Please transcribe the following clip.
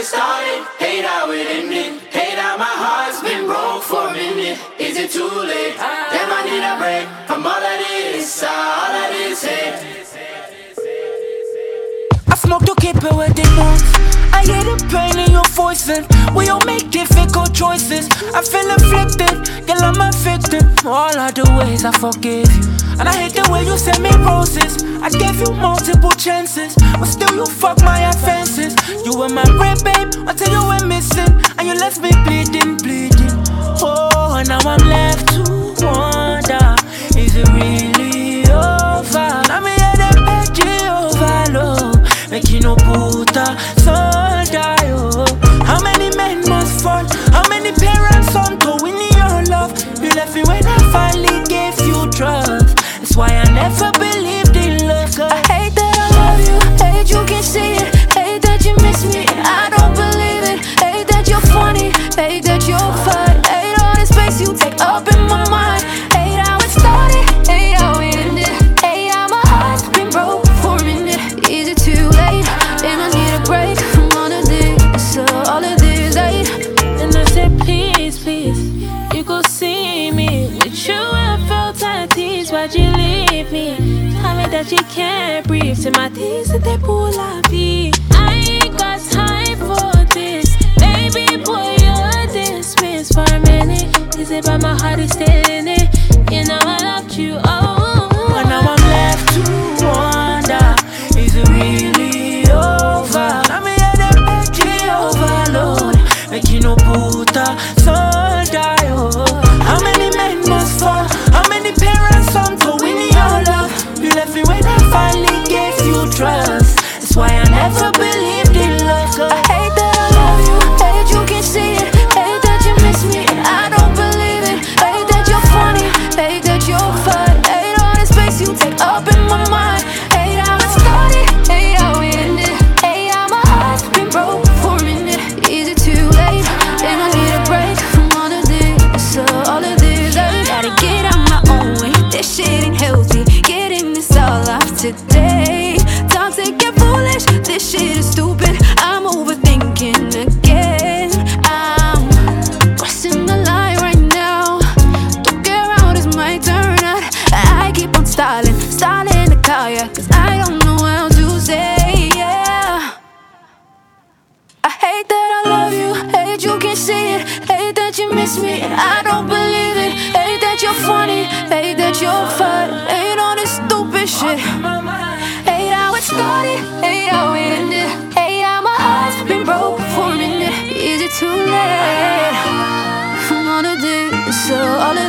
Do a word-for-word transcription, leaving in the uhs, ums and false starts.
started, hate how it ended. Hate how my heart's been broke for a minute. Is it too late? Damn, I need a break from all of this, all of this hate. I smoke to keep it where they want. I hear the pain in your voice and we all make difficult choices. I feel afflicted, girl I'm a victim. All of the ways I forgive you. And I hate the way you send me roses. I gave you multiple chances, but still you fuck my offenses. You were my bread, babe, until you went missing. And you left me bleeding, bleeding. Oh, and now I'm left to wonder, is it really over? Now me hear them beg Jehovah, Lord, make you no put a son die, oh. How many men must fall? How many parents on to win your love? You left me when I finally gave you trust. That's why I never believed in love. I hate that I love you, hate you can see it. Hate that you miss me, I don't believe it. Hate that you're funny, hate that you're fine. Hate all the space you take up in my mind. Hate how it started, hate how it ended. Hate how my heart's been broke for a minute. Is it too late? Then I need a break from all of this, so all of this hate. And I said please, please, you go see me. With you I felt at ease, why'd you leave me? Tell me that you can't breathe. To my teeth, that they pull la vie. I ain't got time for this. Baby boy, you're dismissed for a minute. Is it but my heart is still in it? You know I loved you, oh. But now I'm left to wonder, is it really over? Now me hear them beg Jehovah, Lord, make you no put a son die, oh. How many men must fall? How many parents on to win your love? You left me when I finally gave you trust. That's why I never believed in love. I hate that I love you, hate you can see it. Hate that you miss me, I don't believe it. Hate that you're funny, hate that you're fine. Hate all the space you take up in my mind. Hate how it started, hate how it ended. Hate how my heart's been broke for a minute. Is it too late? Then I need a break from all of this, so all of this hate. Gotta get out my own way, this shit ain't healthy. Getting this all off today. Toxic and foolish, this shit is stupid. I'm overthinking again. I'm crossing the line right now. Don't care out, it's my turn out. I keep on stalling, stalling the car, yeah, cause I don't know how to say, yeah. I hate that I love you, hate you can see it. Hate that you miss me, I don't believe it. Hate that you're funny, hate that you're fine. Hate all this stupid shit. Hate how it started, hate how it ended. Hate how my heart's been broke for a minute. Is it too late? From all of this, so all of